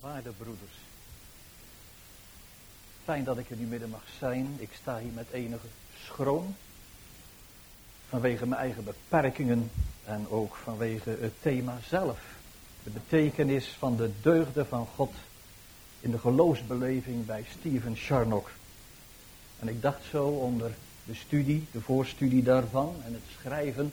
Waarde broeders, fijn dat ik in uw midden mag zijn. Ik sta hier met enige schroom, vanwege mijn eigen beperkingen en ook vanwege het thema zelf. De betekenis van de deugden van God in de geloofsbeleving bij Stephen Charnock. En ik dacht zo onder de studie, de voorstudie daarvan en het schrijven,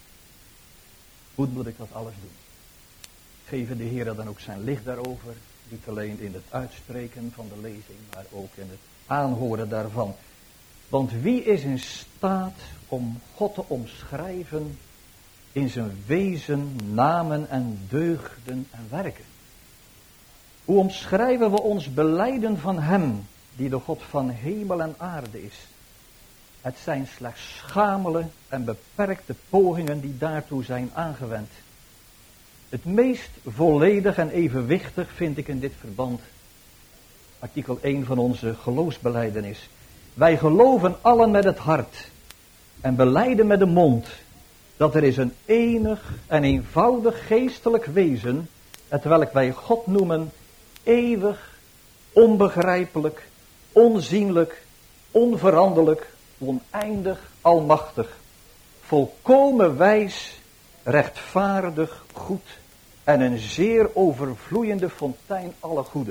hoe moet ik dat alles doen? Geven de Heer dan ook zijn licht daarover, niet alleen in het uitspreken van de lezing, maar ook in het aanhoren daarvan. Want wie is in staat om God te omschrijven in zijn wezen, namen en deugden en werken? Hoe omschrijven we ons belijden van hem, die de God van hemel en aarde is? Het zijn slechts schamele en beperkte pogingen die daartoe zijn aangewend. Het meest volledig en evenwichtig vind ik in dit verband artikel 1 van onze geloofsbelijdenis. Wij geloven allen met het hart en belijden met de mond dat er is een enig en eenvoudig geestelijk wezen, hetwelk wij God noemen, eeuwig, onbegrijpelijk, onzienlijk, onveranderlijk, oneindig, almachtig, volkomen wijs, rechtvaardig, goed en een zeer overvloeiende fontein alle goede.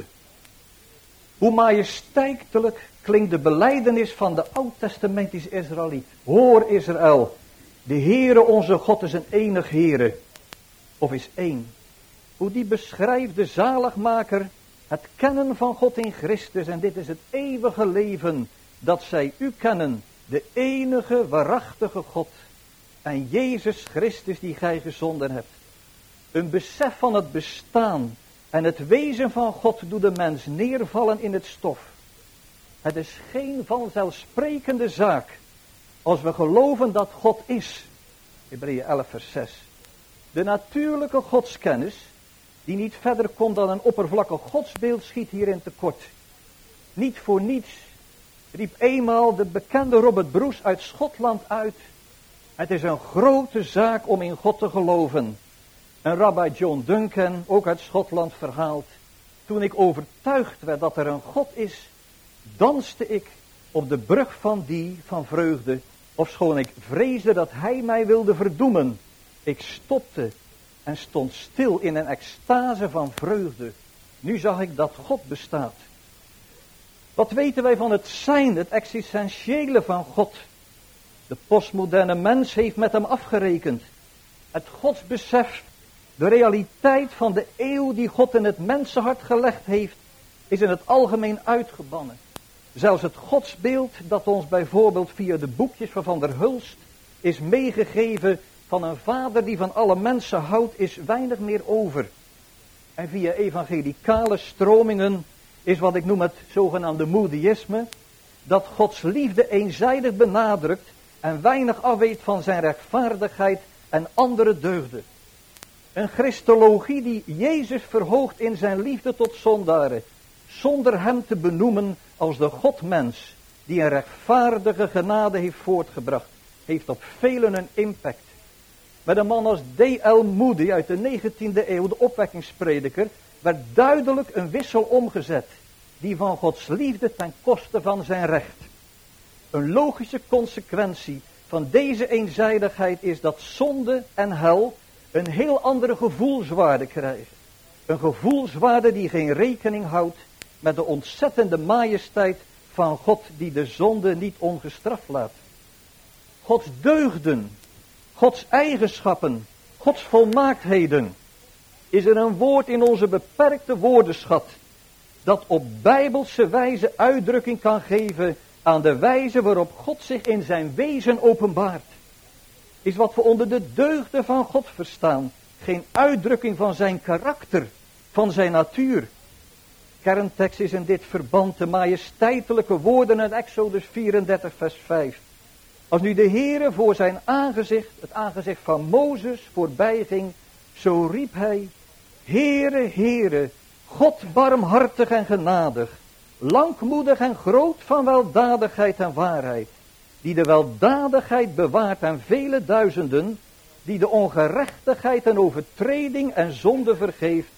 Hoe majesteitelijk klinkt de belijdenis van de oud-testamentische Israëliet. Hoor Israël, de Heere onze God is een enig Heere, of is één. Hoe die beschrijft de zaligmaker, het kennen van God in Christus, en dit is het eeuwige leven, dat zij u kennen, de enige waarachtige God, en Jezus Christus die gij gezonden hebt. Een besef van het bestaan en het wezen van God doet de mens neervallen in het stof. Het is geen vanzelfsprekende zaak als we geloven dat God is. Hebreeën 11 vers 6. De natuurlijke godskennis, die niet verder komt dan een oppervlakkig godsbeeld, schiet hierin tekort. Niet voor niets riep eenmaal de bekende Robert Bruce uit Schotland uit: het is een grote zaak om in God te geloven. En Rabbi John Duncan, ook uit Schotland, verhaalt: toen ik overtuigd werd dat er een God is, danste ik op de brug van vreugde, ofschoon ik vreesde dat hij mij wilde verdoemen. Ik stopte en stond stil in een extase van vreugde. Nu zag ik dat God bestaat. Wat weten wij van het zijn, het existentiële van God? De postmoderne mens heeft met hem afgerekend. Het godsbesef, de realiteit van de eeuw die God in het mensenhart gelegd heeft, is in het algemeen uitgebannen. Zelfs het godsbeeld dat ons bijvoorbeeld via de boekjes van Van der Hulst is meegegeven van een vader die van alle mensen houdt, is weinig meer over. En via evangelicale stromingen is wat ik noem het zogenaamde Moodyïsme, dat Gods liefde eenzijdig benadrukt en weinig afweet van zijn rechtvaardigheid en andere deugden. Een christologie die Jezus verhoogt in zijn liefde tot zondaren, zonder hem te benoemen als de Godmens die een rechtvaardige genade heeft voortgebracht, heeft op velen een impact. Met een man als D.L. Moody uit de 19e eeuw, de opwekkingsprediker, werd duidelijk een wissel omgezet, die van Gods liefde ten koste van zijn recht. Een logische consequentie van deze eenzijdigheid is dat zonde en hel een heel andere gevoelswaarde krijgen. Een gevoelswaarde die geen rekening houdt met de ontzettende majesteit van God die de zonde niet ongestraft laat. Gods deugden, Gods eigenschappen, Gods volmaaktheden. Is er een woord in onze beperkte woordenschat dat op bijbelse wijze uitdrukking kan geven aan de wijze waarop God zich in zijn wezen openbaart? Is wat we onder de deugden van God verstaan geen uitdrukking van zijn karakter, van zijn natuur? Kerntekst is in dit verband de majesteitelijke woorden uit Exodus 34 vers 5. Als nu de Heere voor zijn aangezicht, het aangezicht van Mozes, voorbij ging, zo riep hij: Heere, Heere, God barmhartig en genadig, langmoedig en groot van weldadigheid en waarheid, die de weldadigheid bewaart aan vele duizenden, die de ongerechtigheid en overtreding en zonde vergeeft,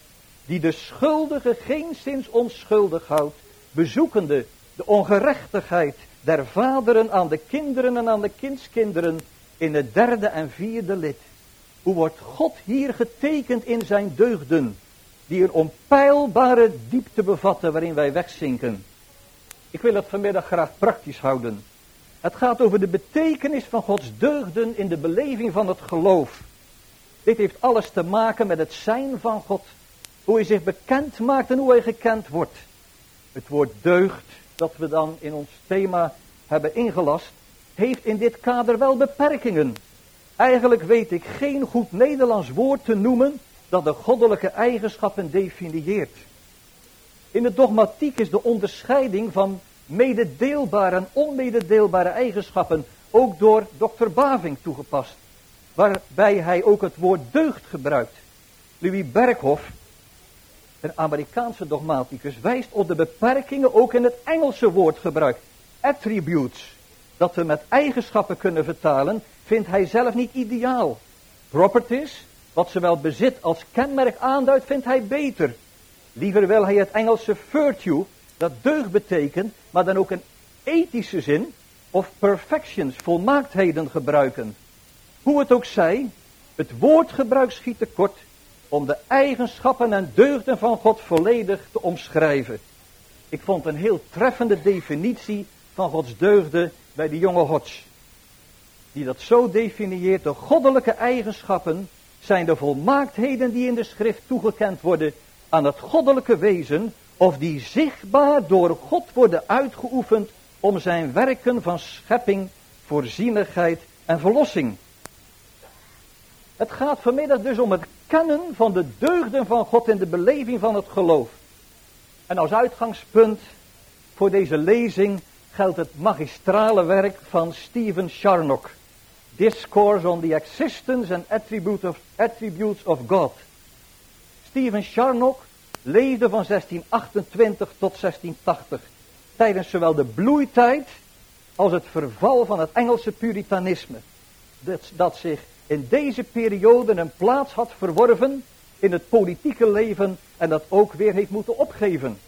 die de schuldige geenszins onschuldig houdt, bezoekende de ongerechtigheid der vaderen aan de kinderen en aan de kindskinderen in het derde en vierde lid. Hoe wordt God hier getekend in zijn deugden, die een onpeilbare diepte bevatten waarin wij wegzinken. Ik wil het vanmiddag graag praktisch houden. Het gaat over de betekenis van Gods deugden in de beleving van het geloof. Dit heeft alles te maken met het zijn van God. Hoe hij zich bekend maakt en hoe hij gekend wordt. Het woord deugd, dat we dan in ons thema hebben ingelast, heeft in dit kader wel beperkingen. Eigenlijk weet ik geen goed Nederlands woord te noemen dat de goddelijke eigenschappen definieert. In de dogmatiek is de onderscheiding van mededeelbare en onmededeelbare eigenschappen ook door Dr. Baving toegepast, waarbij hij ook het woord deugd gebruikt. Louis Berghoff, een Amerikaanse dogmaticus, wijst op de beperkingen ook in het Engelse woordgebruik. Attributes, dat we met eigenschappen kunnen vertalen, vindt hij zelf niet ideaal. Properties, wat zowel bezit als kenmerk aanduidt, vindt hij beter. Liever wil hij het Engelse virtue, dat deugd betekent, maar dan ook een ethische zin, of perfections, volmaaktheden gebruiken. Hoe het ook zij, het woordgebruik schiet tekort om de eigenschappen en deugden van God volledig te omschrijven. Ik vond een heel treffende definitie van Gods deugden bij de jonge Hodge, die dat zo definieert: de goddelijke eigenschappen zijn de volmaaktheden die in de schrift toegekend worden aan het goddelijke wezen, of die zichtbaar door God worden uitgeoefend om zijn werken van schepping, voorzienigheid en verlossing. Het gaat vanmiddag dus om het kennen van de deugden van God in de beleving van het geloof. En als uitgangspunt voor deze lezing geldt het magistrale werk van Stephen Charnock, Discourse on the Existence and Attributes of God. Stephen Charnock leefde van 1628 tot 1680, tijdens zowel de bloeitijd als het verval van het Engelse puritanisme, dat zich in deze periode een plaats had verworven in het politieke leven en dat ook weer heeft moeten opgeven.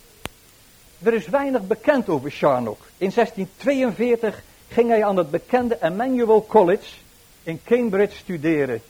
Er is weinig bekend over Charnock. In 1642 ging hij aan het bekende Emmanuel College in Cambridge studeren.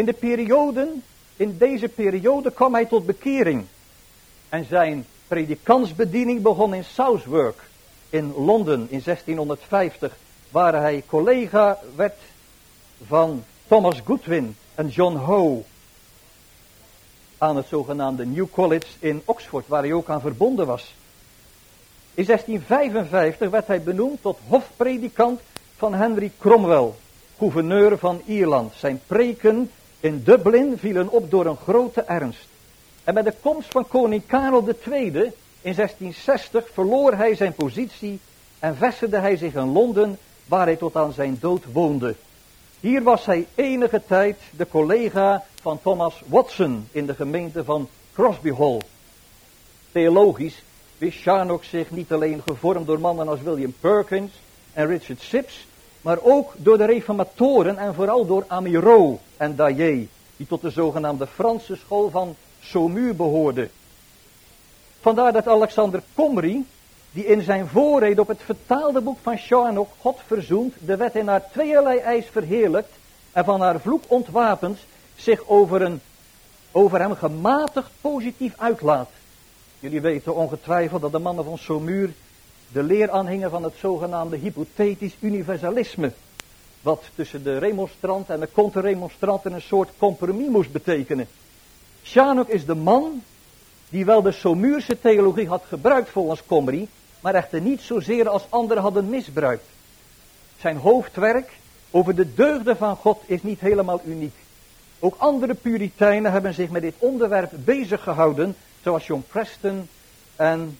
In deze periode kwam hij tot bekering. En zijn predikantsbediening begon in Southwark in Londen in 1650, waar hij collega werd van Thomas Goodwin en John Howe aan het zogenaamde New College in Oxford, waar hij ook aan verbonden was. In 1655 werd hij benoemd tot hofpredikant van Henry Cromwell, gouverneur van Ierland. Zijn preken in Dublin vielen op door een grote ernst. En met de komst van koning Karel II in 1660 verloor hij zijn positie en vestigde hij zich in Londen, waar hij tot aan zijn dood woonde. Hier was hij enige tijd de collega van Thomas Watson in de gemeente van Crosby Hall. Theologisch wist Charnock zich niet alleen gevormd door mannen als William Perkins en Richard Sibbes, maar ook door de reformatoren en vooral door Amirault en Daillé, die tot de zogenaamde Franse school van Saumur behoorden. Vandaar dat Alexander Comrie, die in zijn voorrede op het vertaalde boek van Charnock God verzoent, de wet in haar tweeërlei eis verheerlijkt en van haar vloek ontwapend, zich over hem gematigd positief uitlaat. Jullie weten ongetwijfeld dat de mannen van Saumur de leer aanhingen van het zogenaamde hypothetisch universalisme, wat tussen de remonstrant en de contre-remonstranten een soort compromis moest betekenen. Charnock is de man die wel de Saumurse theologie had gebruikt volgens Comrie, maar echter niet zozeer als anderen hadden misbruikt. Zijn hoofdwerk over de deugden van God is niet helemaal uniek. Ook andere Puritijnen hebben zich met dit onderwerp bezig gehouden, zoals John Preston en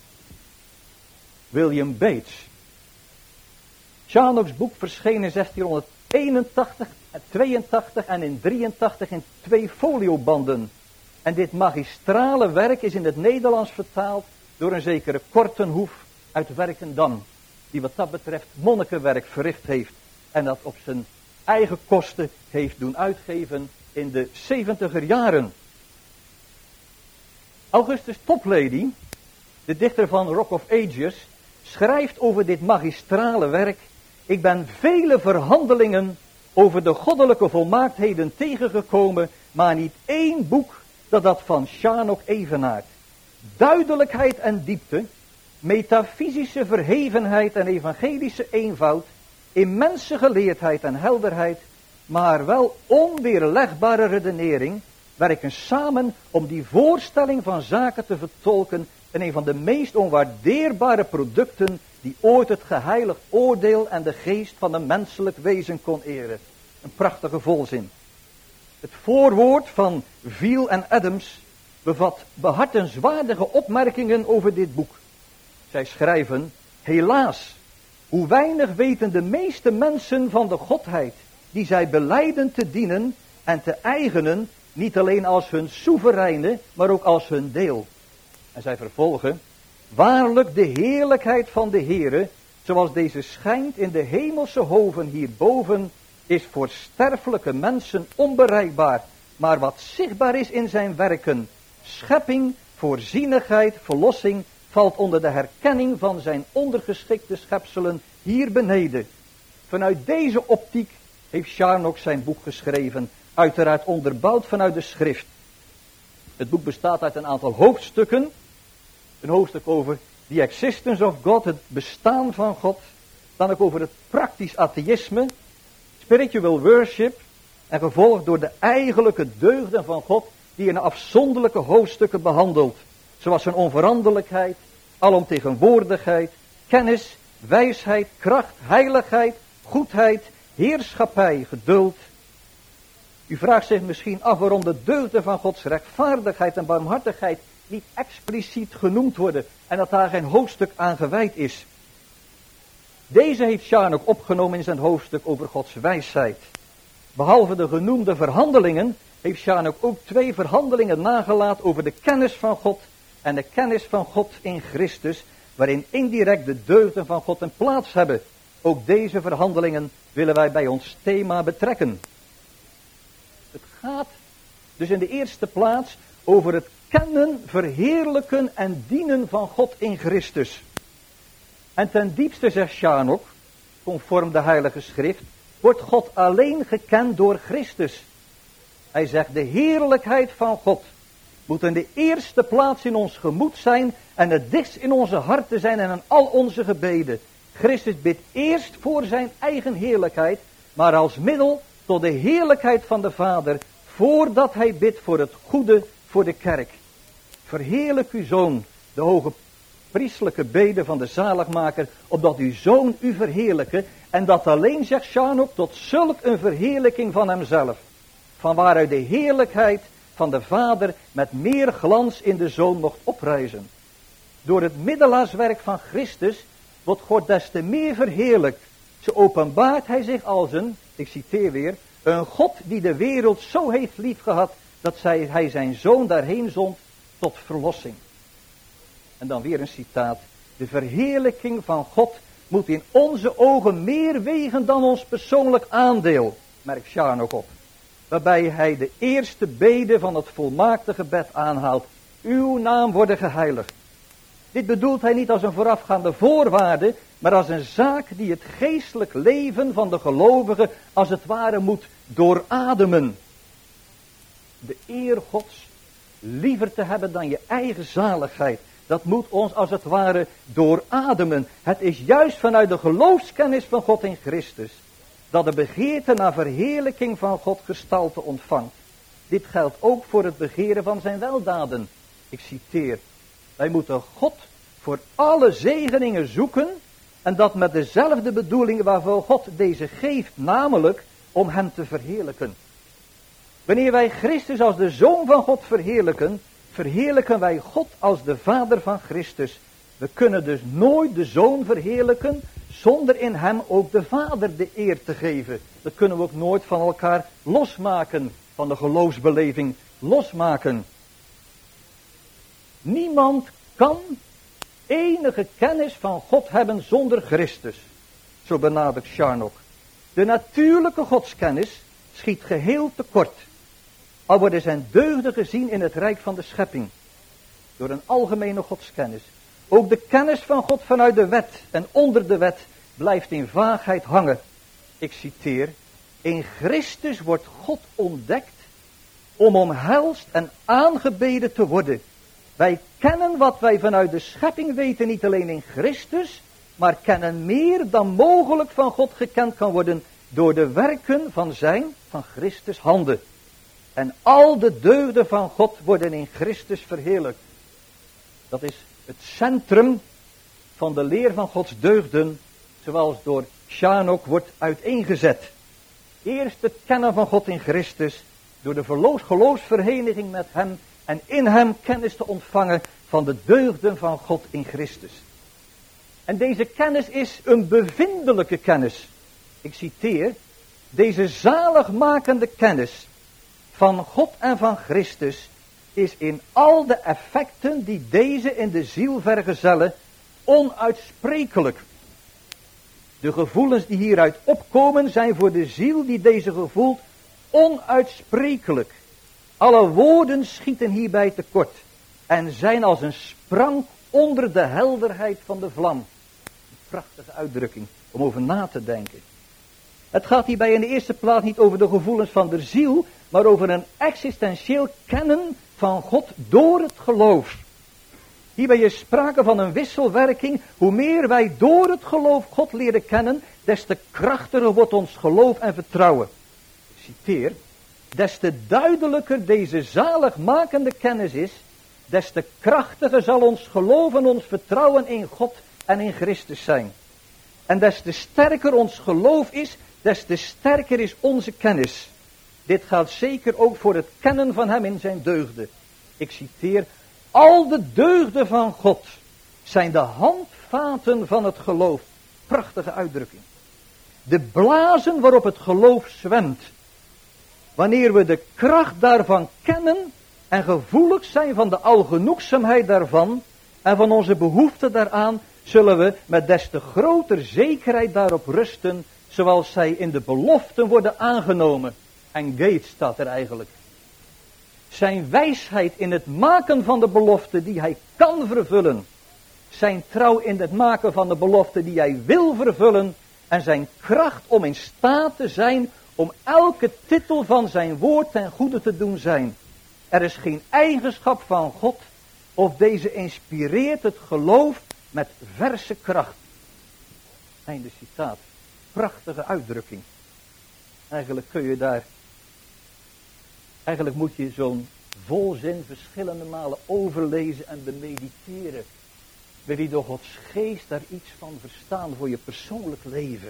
William Bates. Charnock's boek verscheen in 1681, 82 en in 83 in 2 foliobanden. En dit magistrale werk is in het Nederlands vertaald door een zekere Kortenhoef uit Werkendam, die wat dat betreft monnikenwerk verricht heeft en dat op zijn eigen kosten heeft doen uitgeven in de 70er jaren. Augustus Toplady, de dichter van Rock of Ages, schrijft over dit magistrale werk: ik ben vele verhandelingen over de goddelijke volmaaktheden tegengekomen, maar niet één boek dat van Charnock evenaart. Duidelijkheid en diepte, metafysische verhevenheid en evangelische eenvoud, immense geleerdheid en helderheid, maar wel onweerlegbare redenering, werken samen om die voorstelling van zaken te vertolken in een van de meest onwaardeerbare producten die ooit het geheiligd oordeel en de geest van een menselijk wezen kon eren. Een prachtige volzin. Het voorwoord van Veal en Adams bevat behartenswaardige opmerkingen over dit boek. Zij schrijven: helaas, hoe weinig weten de meeste mensen van de Godheid die zij belijden te dienen en te eigenen, niet alleen als hun soevereine, maar ook als hun deel. En zij vervolgen: waarlijk de heerlijkheid van de Heere, zoals deze schijnt in de hemelse hoven hierboven, is voor sterfelijke mensen onbereikbaar, maar wat zichtbaar is in zijn werken, schepping, voorzienigheid, verlossing, valt onder de herkenning van zijn ondergeschikte schepselen hier beneden. Vanuit deze optiek heeft Charnock zijn boek geschreven, uiteraard onderbouwd vanuit de schrift. Het boek bestaat uit een aantal hoofdstukken. Een hoofdstuk over the existence of God, het bestaan van God. Dan ook over het praktisch atheïsme, spiritual worship, en gevolgd door de eigenlijke deugden van God, die in afzonderlijke hoofdstukken behandelt, zoals zijn onveranderlijkheid, alomtegenwoordigheid, kennis, wijsheid, kracht, heiligheid, goedheid, heerschappij, geduld. U vraagt zich misschien af waarom de deugden van Gods rechtvaardigheid en barmhartigheid niet expliciet genoemd worden en dat daar geen hoofdstuk aan gewijd is. Deze heeft Charnock opgenomen in zijn hoofdstuk over Gods wijsheid. Behalve de genoemde verhandelingen heeft Charnock ook 2 verhandelingen nagelaten over de kennis van God en de kennis van God in Christus, waarin indirect de deugden van God een plaats hebben. Ook deze verhandelingen willen wij bij ons thema betrekken. Het gaat dus in de eerste plaats over het kennen, verheerlijken en dienen van God in Christus. En ten diepste, zegt Charnock, conform de Heilige Schrift, wordt God alleen gekend door Christus. Hij zegt: de heerlijkheid van God moet in de eerste plaats in ons gemoed zijn en het dichtst in onze harten zijn en in al onze gebeden. Christus bidt eerst voor zijn eigen heerlijkheid, maar als middel tot de heerlijkheid van de Vader, voordat hij bidt voor het goede voor de kerk. Verheerlijk uw Zoon, de hoge priestelijke bede van de zaligmaker, opdat uw Zoon u verheerlijke, en dat alleen, zegt Charnock, tot zulk een verheerlijking van hemzelf, van waaruit de heerlijkheid van de Vader met meer glans in de Zoon mocht oprijzen. Door het middelaarswerk van Christus wordt God des te meer verheerlijkt. Zo openbaart hij zich als een, ik citeer weer, een God die de wereld zo heeft liefgehad dat hij zijn Zoon daarheen zond tot verlossing. En dan weer een citaat: de verheerlijking van God moet in onze ogen meer wegen dan ons persoonlijk aandeel, merkt Charnock op. Waarbij hij de eerste bede van het volmaakte gebed aanhaalt: uw naam worden geheiligd. Dit bedoelt hij niet als een voorafgaande voorwaarde, maar als een zaak die het geestelijk leven van de gelovigen als het ware moet doorademen. De eer Gods liever te hebben dan je eigen zaligheid, dat moet ons als het ware doorademen. Het is juist vanuit de geloofskennis van God in Christus dat de begeerte naar verheerlijking van God gestalte ontvangt. Dit geldt ook voor het begeren van zijn weldaden. Ik citeer: wij moeten God voor alle zegeningen zoeken, en dat met dezelfde bedoeling waarvoor God deze geeft, namelijk om hem te verheerlijken. Wanneer wij Christus als de Zoon van God verheerlijken, verheerlijken wij God als de Vader van Christus. We kunnen dus nooit de Zoon verheerlijken zonder in hem ook de Vader de eer te geven. Dat kunnen we ook nooit van elkaar losmaken, van de geloofsbeleving losmaken. Niemand kan enige kennis van God hebben zonder Christus. Zo benadrukt Charnock. De natuurlijke godskennis schiet geheel tekort, al worden zijn deugden gezien in het rijk van de schepping. door een algemene godskennis. Ook de kennis van God vanuit de wet en onder de wet blijft in vaagheid hangen. Ik citeer, in Christus wordt God ontdekt om omhelst en aangebeden te worden. Wij kennen wat wij vanuit de schepping weten niet alleen in Christus, maar kennen meer dan mogelijk van God gekend kan worden door de werken van Christus handen. En al de deugden van God worden in Christus verheerlijkt. Dat is het centrum van de leer van Gods deugden, zoals door Shanok wordt uiteengezet. Eerst het kennen van God in Christus, door de geloofsvereniging met hem en in hem kennis te ontvangen van de deugden van God in Christus. En deze kennis is een bevindelijke kennis. Ik citeer, deze zaligmakende kennis van God en van Christus is in al de effecten die deze in de ziel vergezellen onuitsprekelijk. De gevoelens die hieruit opkomen zijn voor de ziel die deze gevoelt onuitsprekelijk. Alle woorden schieten hierbij tekort en zijn als een sprank onder de helderheid van de vlam. Een prachtige uitdrukking om over na te denken. Het gaat hierbij in de eerste plaats niet over de gevoelens van de ziel, maar over een existentieel kennen van God door het geloof. Hierbij is sprake van een wisselwerking. Hoe meer wij door het geloof God leren kennen, des te krachtiger wordt ons geloof en vertrouwen. Ik citeer, des te duidelijker deze zaligmakende kennis is, des te krachtiger zal ons geloof en ons vertrouwen in God en in Christus zijn. En des te sterker ons geloof is, des te sterker is onze kennis. Dit geldt zeker ook voor het kennen van hem in zijn deugden. Ik citeer, al de deugden van God zijn de handvaten van het geloof. Prachtige uitdrukking. De blazen waarop het geloof zwemt. Wanneer we de kracht daarvan kennen en gevoelig zijn van de algenoegzaamheid daarvan en van onze behoefte daaraan, zullen we met des te groter zekerheid daarop rusten, zoals zij in de beloften worden aangenomen. Engaged staat er eigenlijk. Zijn wijsheid in het maken van de belofte die hij kan vervullen. Zijn trouw in het maken van de belofte die hij wil vervullen. En zijn kracht om in staat te zijn om elke titel van zijn woord ten goede te doen zijn. Er is geen eigenschap van God of deze inspireert het geloof met verse kracht. Einde citaat. Prachtige uitdrukking. Eigenlijk moet je zo'n volzin verschillende malen overlezen en bemediteren. Wil je door Gods geest daar iets van verstaan voor je persoonlijk leven.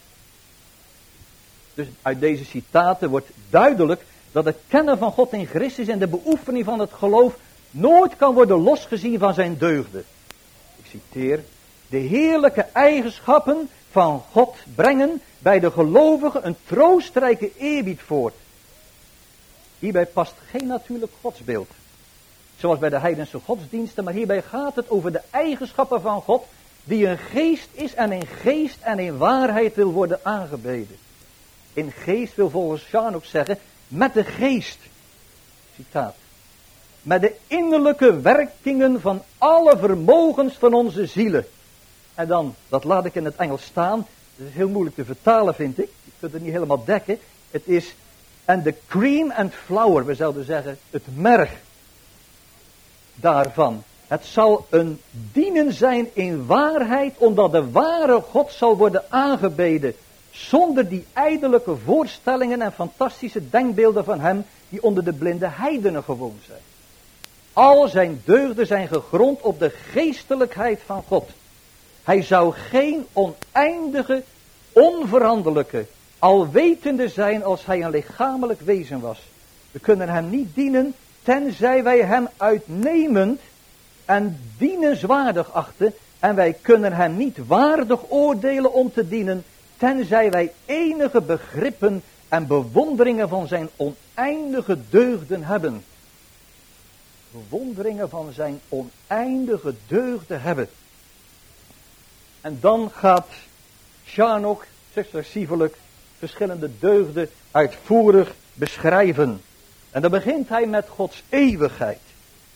Dus uit deze citaten wordt duidelijk dat het kennen van God in Christus en de beoefening van het geloof nooit kan worden losgezien van zijn deugden. Ik citeer, de heerlijke eigenschappen van God brengen bij de gelovigen een troostrijke eerbied voort. Hierbij past geen natuurlijk godsbeeld, zoals bij de heidense godsdiensten, maar hierbij gaat het over de eigenschappen van God, die een geest is en in geest en in waarheid wil worden aangebeden. In geest wil volgens Sjaan ook zeggen, met de geest, citaat, met de innerlijke werkingen van alle vermogens van onze zielen. En dan, dat laat ik in het Engels staan, dat is heel moeilijk te vertalen vind ik, je kunt het niet helemaal dekken, het is, en de cream and flour, we zouden zeggen, het merg daarvan. Het zal een dienen zijn in waarheid, omdat de ware God zal worden aangebeden, zonder die ijdelijke voorstellingen en fantastische denkbeelden van hem, die onder de blinde heidenen gewoon zijn. Al zijn deugden zijn gegrond op de geestelijkheid van God. Hij zou geen oneindige, onveranderlijke, alwetende zijn als hij een lichamelijk wezen was. We kunnen hem niet dienen, tenzij wij hem uitnemend en dienenswaardig achten. En wij kunnen hem niet waardig oordelen om te dienen, tenzij wij enige begrippen en bewonderingen van zijn oneindige deugden hebben. Bewonderingen van zijn oneindige deugden hebben. En dan gaat Sjaan successievelijk verschillende deugden uitvoerig beschrijven. En dan begint hij met Gods eeuwigheid.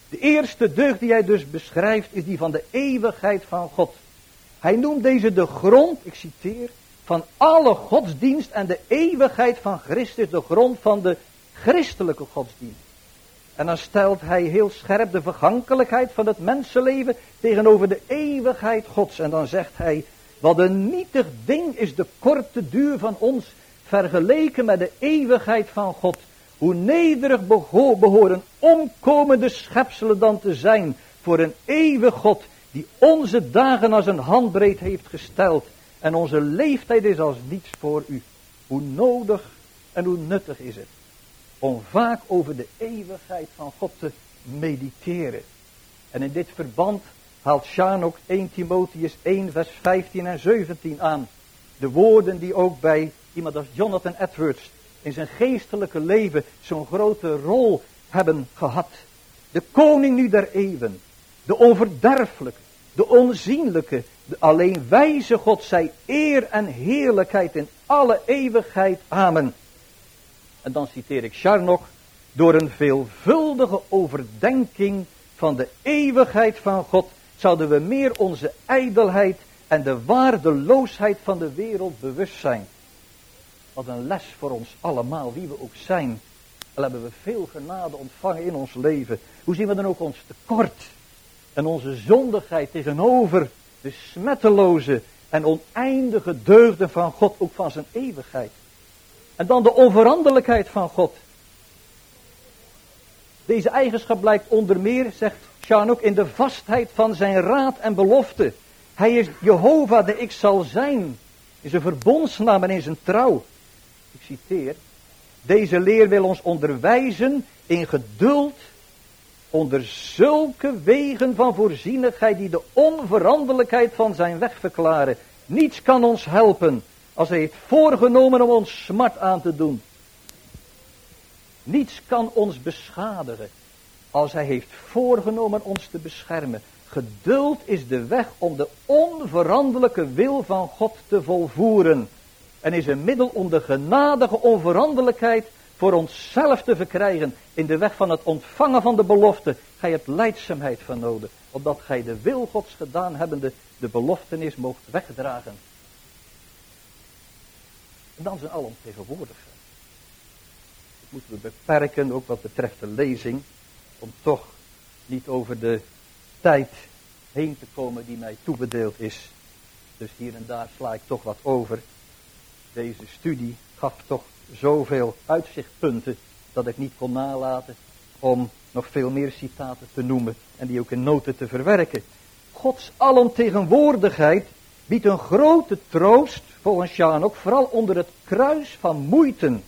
De eerste deugd die hij dus beschrijft is die van de eeuwigheid van God. Hij noemt deze de grond, ik citeer, van alle godsdienst en de eeuwigheid van Christus de grond van de christelijke godsdienst. En dan stelt hij heel scherp de vergankelijkheid van het mensenleven tegenover de eeuwigheid Gods. En dan zegt hij, wat een nietig ding is de korte duur van ons vergeleken met de eeuwigheid van God. Hoe nederig behoren omkomende schepselen dan te zijn voor een eeuwig God die onze dagen als een handbreed heeft gesteld. En onze leeftijd is als niets voor u. Hoe nodig en hoe nuttig is het om vaak over de eeuwigheid van God te mediteren. En in dit verband haalt Sjaan ook 1 Timotheüs 1 vers 15 en 17 aan. De woorden die ook bij iemand als Jonathan Edwards in zijn geestelijke leven zo'n grote rol hebben gehad. De koning nu der eeuwen, de onverderfelijke, de onzienlijke, de alleen wijze God zij eer en heerlijkheid in alle eeuwigheid. Amen. En dan citeer ik Charnock, door een veelvuldige overdenking van de eeuwigheid van God zouden we meer onze ijdelheid en de waardeloosheid van de wereld bewust zijn. Wat een les voor ons allemaal, wie we ook zijn. Al hebben we veel genade ontvangen in ons leven. Hoe zien we dan ook ons tekort en onze zondigheid tegenover de smetteloze en oneindige deugden van God, ook van zijn eeuwigheid. En dan de onveranderlijkheid van God. Deze eigenschap blijkt onder meer, zegt Sjaan ook, in de vastheid van zijn raad en belofte. Hij is Jehovah de ik zal zijn, in zijn verbondsnaam en in zijn trouw. Ik citeer, deze leer wil ons onderwijzen in geduld onder zulke wegen van voorzienigheid die de onveranderlijkheid van zijn weg verklaren. Niets kan ons helpen als hij heeft voorgenomen om ons smart aan te doen. Niets kan ons beschadigen als hij heeft voorgenomen ons te beschermen. Geduld is de weg om de onveranderlijke wil van God te volvoeren. En is een middel om de genadige onveranderlijkheid voor onszelf te verkrijgen. In de weg van het ontvangen van de belofte. Gij hebt lijdzaamheid van nodig. Opdat gij de wil Gods gedaan hebbende de beloftenis moogt wegdragen. En dan zijn alomtegenwoordigheid. Dat moeten we beperken, ook wat betreft de lezing. Om toch niet over de tijd heen te komen die mij toebedeeld is. Dus hier en daar sla ik toch wat over. Deze studie gaf toch zoveel uitzichtpunten dat ik niet kon nalaten om nog veel meer citaten te noemen en die ook in noten te verwerken. Gods alomtegenwoordigheid biedt een grote troost, volgens Sjaan ook, vooral onder het kruis van moeiten.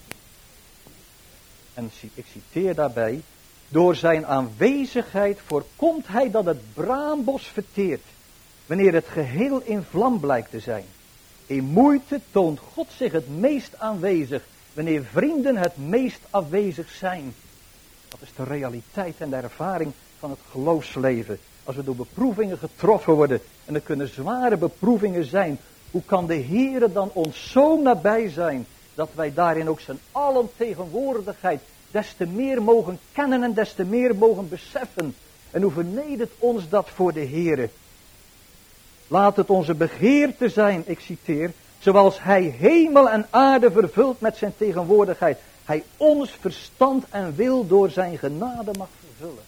En ik citeer daarbij, door zijn aanwezigheid voorkomt hij dat het braambos verteert, wanneer het geheel in vlam blijkt te zijn. In moeite toont God zich het meest aanwezig, wanneer vrienden het meest afwezig zijn. Dat is de realiteit en de ervaring van het geloofsleven. Als we door beproevingen getroffen worden, en er kunnen zware beproevingen zijn, hoe kan de Heere dan ons zo nabij zijn, dat wij daarin ook zijn alomtegenwoordigheid des te meer mogen kennen en des te meer mogen beseffen. En hoe vernedert ons dat voor de Heere. Laat het onze begeerte zijn, ik citeer, zoals hij hemel en aarde vervult met zijn tegenwoordigheid. Hij ons verstand en wil door zijn genade mag vervullen.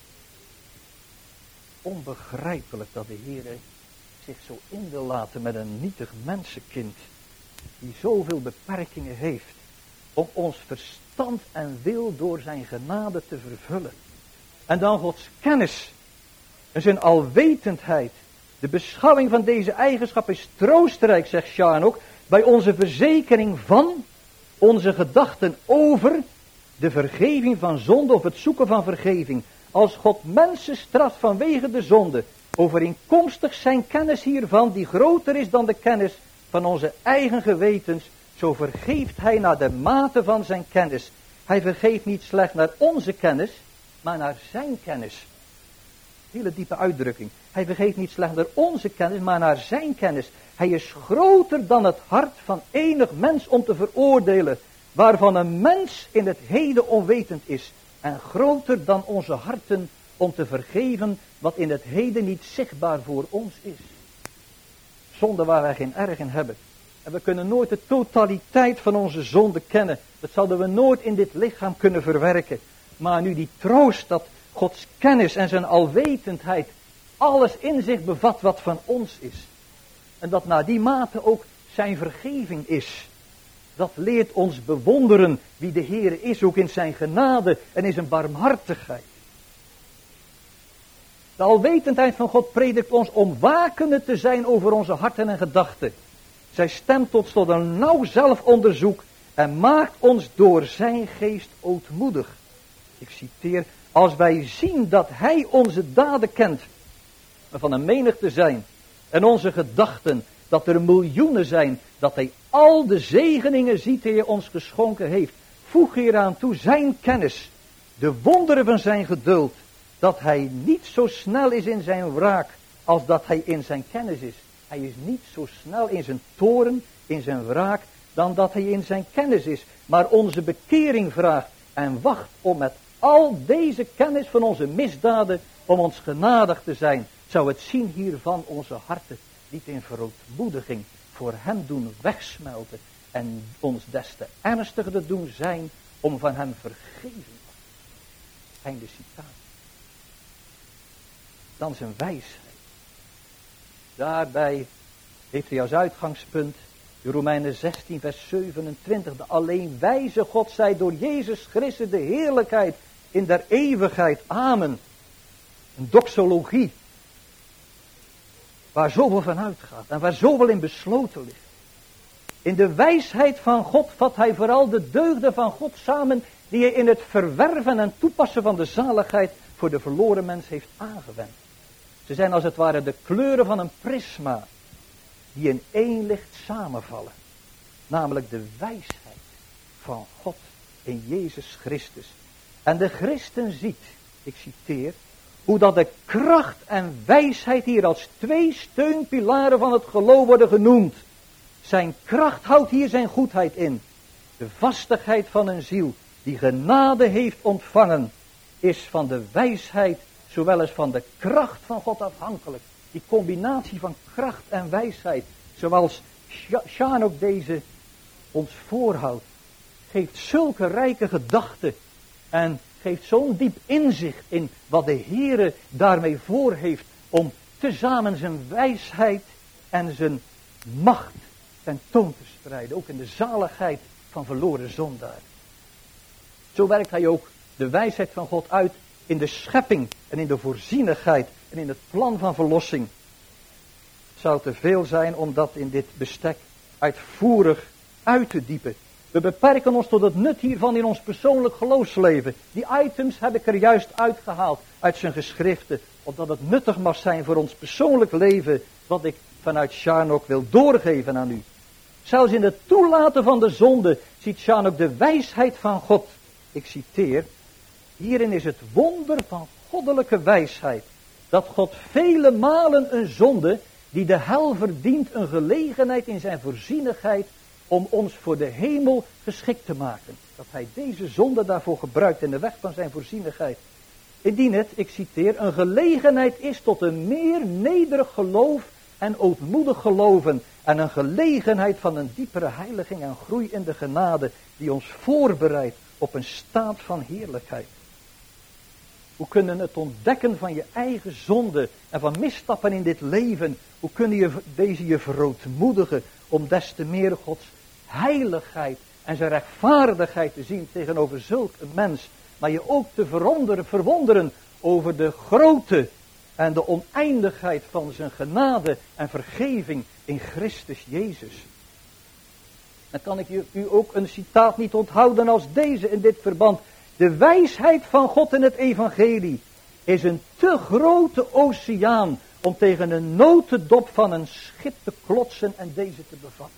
Onbegrijpelijk dat de Heere zich zo in wil laten met een nietig mensenkind, die zoveel beperkingen heeft, om ons verstand en wil door zijn genade te vervullen. En dan Gods kennis en zijn alwetendheid. De beschouwing van deze eigenschap is troostrijk, zegt Sjaan ook, bij onze verzekering van onze gedachten over de vergeving van zonde of het zoeken van vergeving. Als God mensen straft vanwege de zonde, overeenkomstig zijn kennis hiervan, die groter is dan de kennis van onze eigen gewetens, zo vergeeft hij naar de mate van zijn kennis. Hij vergeeft niet slechts naar onze kennis, maar naar zijn kennis. Hele diepe uitdrukking. Hij vergeeft niet slechts naar onze kennis, maar naar zijn kennis. Hij is groter dan het hart van enig mens om te veroordelen, waarvan een mens in het heden onwetend is. En groter dan onze harten om te vergeven wat in het heden niet zichtbaar voor ons is. Zonde waar wij geen erg in hebben. En we kunnen nooit de totaliteit van onze zonde kennen. Dat zouden we nooit in dit lichaam kunnen verwerken. Maar nu die troost dat Gods kennis en zijn alwetendheid alles in zich bevat wat van ons is. En dat naar die mate ook zijn vergeving is. Dat leert ons bewonderen wie de Heer is, ook in zijn genade en in zijn barmhartigheid. De alwetendheid van God predikt ons om wakende te zijn over onze harten en gedachten. Zij stemt ons tot een nauw zelfonderzoek en maakt ons door zijn geest ootmoedig. Ik citeer, als wij zien dat hij onze daden kent, van een menigte zijn, en onze gedachten, dat er miljoenen zijn, dat hij al de zegeningen ziet die hij ons geschonken heeft. Voeg hieraan toe zijn kennis, de wonderen van zijn geduld, dat hij niet zo snel is in zijn wraak, als dat hij in zijn kennis is. Hij is niet zo snel in zijn toorn, in zijn wraak, dan dat hij in zijn kennis is. Maar onze bekering vraagt en wacht om met al deze kennis van onze misdaden, om ons genadig te zijn. Zou het zien hiervan onze harten niet in verootmoediging voor hem doen wegsmelten en ons des te ernstiger doen zijn om van hem vergeven. Einde citaat. Dan zijn wijsheid. Daarbij heeft hij als uitgangspunt de Romeinen 16 vers 27. De alleen wijze God zij door Jezus Christus de heerlijkheid in der eeuwigheid. Amen. Een doxologie. Waar zoveel van uitgaat en waar zoveel in besloten ligt. In de wijsheid van God vat hij vooral de deugden van God samen die hij in het verwerven en toepassen van de zaligheid voor de verloren mens heeft aangewend. Ze zijn als het ware de kleuren van een prisma die in één licht samenvallen. Namelijk de wijsheid van God in Jezus Christus. En de christen ziet, ik citeer, hoe dat de kracht en wijsheid hier als twee steunpilaren van het geloof worden genoemd. Zijn kracht houdt hier zijn goedheid in. De vastigheid van een ziel die genade heeft ontvangen is van de wijsheid zowel als van de kracht van God afhankelijk. Die combinatie van kracht en wijsheid, zoals Sjaan ook deze ons voorhoudt, geeft zulke rijke gedachten en geeft zo'n diep inzicht in wat de Heere daarmee voor heeft om tezamen zijn wijsheid en zijn macht tentoon te spreiden. Ook in de zaligheid van verloren zondaar. Zo werkt hij ook de wijsheid van God uit in de schepping en in de voorzienigheid en in het plan van verlossing. Het zou te veel zijn om dat in dit bestek uitvoerig uit te diepen. We beperken ons tot het nut hiervan in ons persoonlijk geloofsleven. Die items heb ik er juist uitgehaald uit zijn geschriften, opdat het nuttig mag zijn voor ons persoonlijk leven, wat ik vanuit Sjaan ook wil doorgeven aan u. Zelfs in het toelaten van de zonde ziet Sjaan ook de wijsheid van God. Ik citeer, hierin is het wonder van goddelijke wijsheid, dat God vele malen een zonde, die de hel verdient, een gelegenheid in zijn voorzienigheid om ons voor de hemel geschikt te maken. Dat hij deze zonde daarvoor gebruikt in de weg van zijn voorzienigheid. Indien het, ik citeer, een gelegenheid is tot een meer nederig geloof en ootmoedig geloven. En een gelegenheid van een diepere heiliging en groei in de genade die ons voorbereidt op een staat van heerlijkheid. Hoe kunnen het ontdekken van je eigen zonde en van misstappen in dit leven, hoe kunnen deze je verootmoedigen om des te meer Gods heiligheid en zijn rechtvaardigheid te zien tegenover zulk een mens, maar je ook te verwonderen over de grootte en de oneindigheid van zijn genade en vergeving in Christus Jezus. Dan kan ik u ook een citaat niet onthouden als deze in dit verband. De wijsheid van God in het evangelie is een te grote oceaan om tegen een notendop van een schip te klotsen en deze te bevatten.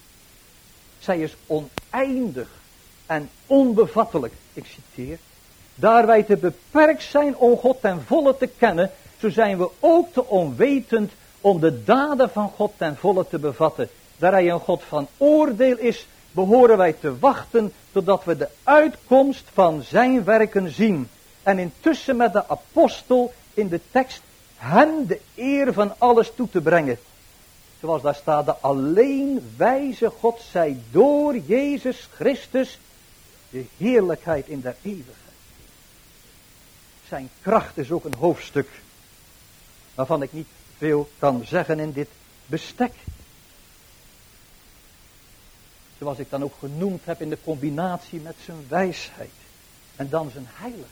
Zij is oneindig en onbevattelijk, ik citeer. Daar wij te beperkt zijn om God ten volle te kennen, zo zijn we ook te onwetend om de daden van God ten volle te bevatten. Daar hij een God van oordeel is, behoren wij te wachten totdat we de uitkomst van zijn werken zien. en intussen met de apostel in de tekst hem de eer van alles toe te brengen. Zoals daar staat, de alleen wijze God zij door Jezus Christus de heerlijkheid in der eeuwigheid. Zijn kracht is ook een hoofdstuk waarvan ik niet veel kan zeggen in dit bestek. Zoals ik dan ook genoemd heb in de combinatie met zijn wijsheid en dan zijn heiligheid.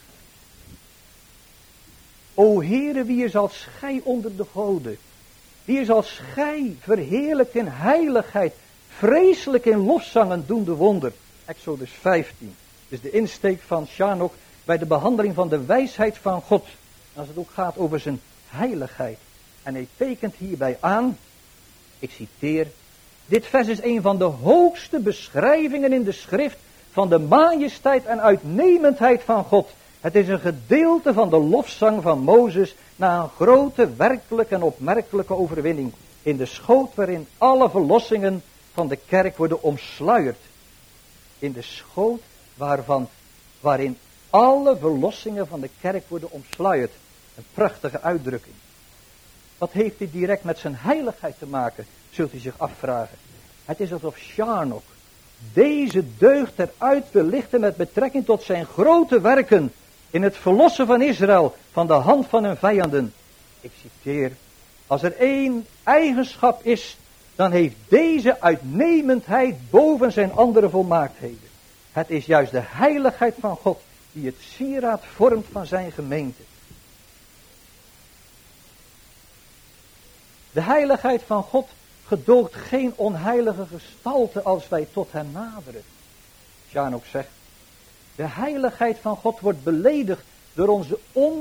O Heere, wie is als gij onder de goden? Wie is als gij verheerlijkt in heiligheid, vreselijk in lofzangen doende wonder? Exodus 15. Dus de insteek van Shanok bij de behandeling van de wijsheid van God. Als het ook gaat over zijn heiligheid. En hij tekent hierbij aan, ik citeer, dit vers is een van de hoogste beschrijvingen in de schrift van de majesteit en uitnemendheid van God. Het is een gedeelte van de lofzang van Mozes na een grote, werkelijke en opmerkelijke overwinning. In de schoot waarin alle verlossingen van de kerk worden omsluierd. In de schoot waarin alle verlossingen van de kerk worden omsluierd. Een prachtige uitdrukking. Wat heeft dit direct met zijn heiligheid te maken, zult u zich afvragen. Het is alsof Shanok deze deugd eruit wil lichten met betrekking tot zijn grote werken in het verlossen van Israël van de hand van hun vijanden. Ik citeer, als er één eigenschap is, dan heeft deze uitnemendheid boven zijn andere volmaaktheden. Het is juist de heiligheid van God die het sieraad vormt van zijn gemeente. De heiligheid van God gedoogt geen onheilige gestalte als wij tot hem naderen. Shanok zegt, de heiligheid van God wordt beledigd door onze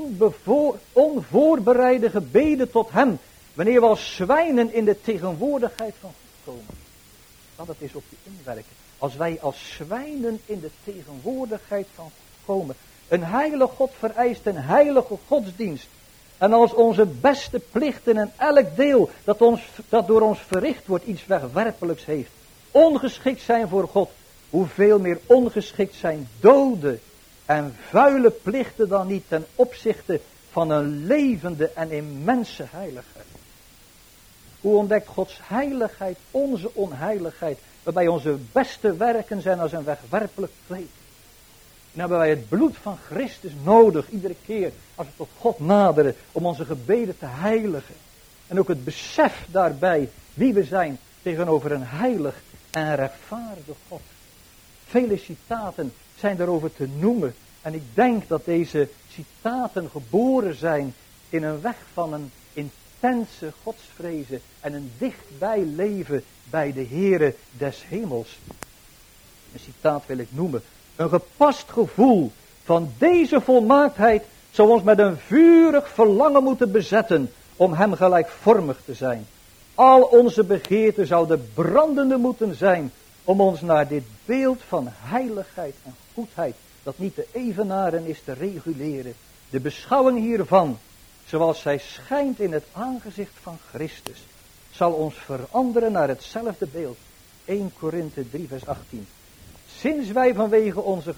onvoorbereide gebeden tot hem, wanneer we als zwijnen in de tegenwoordigheid van God komen. Dat het is op je inwerken. Als wij als zwijnen in de tegenwoordigheid van God komen. Een heilige God vereist een heilige godsdienst. En als onze beste plichten en elk deel dat door ons verricht wordt iets wegwerpelijks heeft. Ongeschikt zijn voor God. Hoeveel meer ongeschikt zijn dode en vuile plichten dan niet ten opzichte van een levende en immense heiligheid. Hoe ontdekt Gods heiligheid onze onheiligheid, waarbij onze beste werken zijn als een wegwerpelijk kleed. Dan hebben wij het bloed van Christus nodig, iedere keer als we tot God naderen, om onze gebeden te heiligen. En ook het besef daarbij wie we zijn tegenover een heilig en rechtvaardige God. Vele citaten zijn daarover te noemen. En ik denk dat deze citaten geboren zijn in een weg van een intense godsvrezen en een dichtbij leven bij de Heere des hemels. Een citaat wil ik noemen. Een gepast gevoel van deze volmaaktheid zou ons met een vurig verlangen moeten bezetten om hem gelijkvormig te zijn. Al onze begeerten zouden brandende moeten zijn om ons naar dit beeld van heiligheid en goedheid, dat niet te evenaren is, te reguleren. De beschouwing hiervan, zoals zij schijnt in het aangezicht van Christus, zal ons veranderen naar hetzelfde beeld. 1 Korinthe 3 vers 18. Sinds wij vanwege onze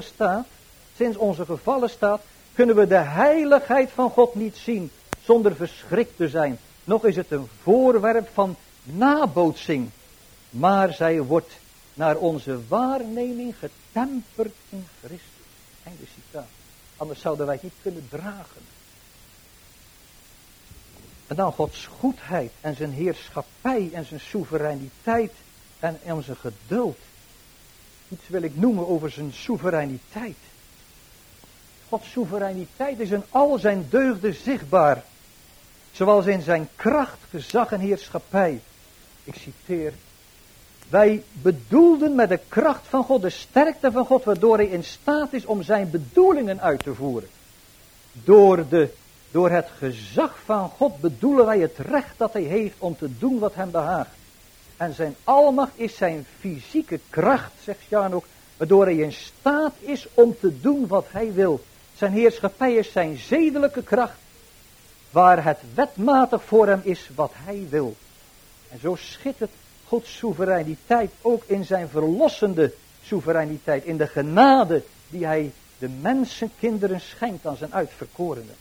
gevallen staat, kunnen we de heiligheid van God niet zien zonder verschrikt te zijn. Nog is het een voorwerp van nabootsing, maar zij wordt naar onze waarneming getemperd in Christus. Einde citaat. Anders zouden wij het niet kunnen dragen. En dan Gods goedheid en zijn heerschappij en zijn soevereiniteit en zijn geduld. Iets wil ik noemen over zijn soevereiniteit. Gods soevereiniteit is in al zijn deugden zichtbaar. Zoals in zijn kracht, gezag en heerschappij. Ik citeer. Wij bedoelden met de kracht van God, de sterkte van God, waardoor hij in staat is om zijn bedoelingen uit te voeren. Door het gezag van God bedoelen wij het recht dat hij heeft om te doen wat hem behaagt. En zijn almacht is zijn fysieke kracht, zegt Shanok, waardoor hij in staat is om te doen wat hij wil. Zijn heerschappij is zijn zedelijke kracht, waar het wetmatig voor hem is wat hij wil. En zo schittert Gods soevereiniteit ook in zijn verlossende soevereiniteit, in de genade die hij de mensenkinderen schenkt aan zijn uitverkorenen.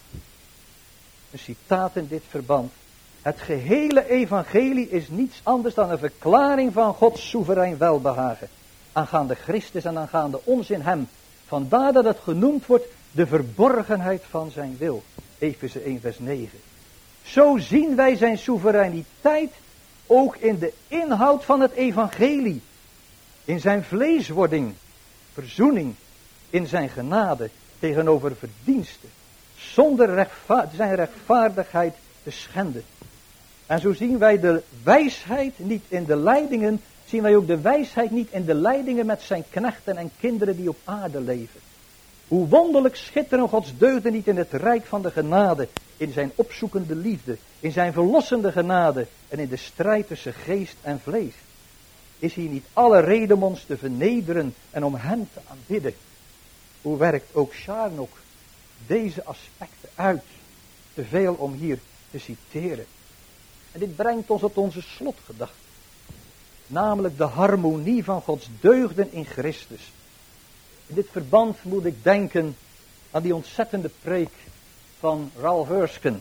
Een citaat in dit verband. Het gehele evangelie is niets anders dan een verklaring van Gods soeverein welbehagen. Aangaande Christus en aangaande ons in hem. Vandaar dat het genoemd wordt de verborgenheid van zijn wil. Efeze 1 vers 9. Zo zien wij zijn soevereiniteit ook in de inhoud van het evangelie. In zijn vleeswording, verzoening, in zijn genade tegenover verdiensten. Zonder zijn rechtvaardigheid te schenden. En zo zien wij de wijsheid niet in de leidingen, zien wij ook de wijsheid niet in de leidingen met zijn knechten en kinderen die op aarde leven. Hoe wonderlijk schitteren Gods deugden niet in het rijk van de genade, in zijn opzoekende liefde, in zijn verlossende genade en in de strijd tussen geest en vlees. Is hier niet alle reden om ons te vernederen en om hem te aanbidden? Hoe werkt ook Charnock deze aspecten uit? Te veel om hier te citeren. En dit brengt ons tot onze slotgedachte. Namelijk de harmonie van Gods deugden in Christus. In dit verband moet ik denken aan die ontzettende preek van Ralph Erskine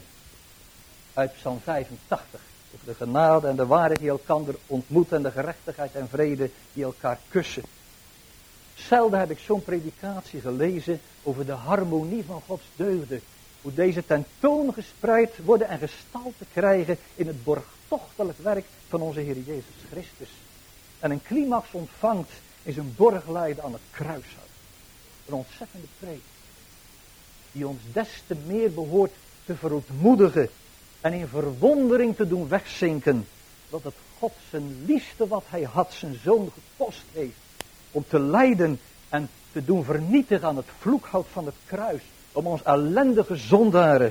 uit Psalm 85. Over de genade en de waarheid die elkaar ontmoeten en de gerechtigheid en vrede die elkaar kussen. Zelden heb ik zo'n predikatie gelezen over de harmonie van Gods deugden. Hoe deze tentoongespreid worden en gestalte krijgen in het borgtochtelijk werk van onze Heer Jezus Christus. En een climax ontvangt in zijn borglijden aan het kruishout. Een ontzettende preek. Die ons des te meer behoort te verootmoedigen en in verwondering te doen wegzinken. Dat het God zijn liefste wat hij had zijn zoon gekost heeft. Om te lijden en te doen vernietigen aan het vloekhout van het kruis. Om ons ellendige zondaren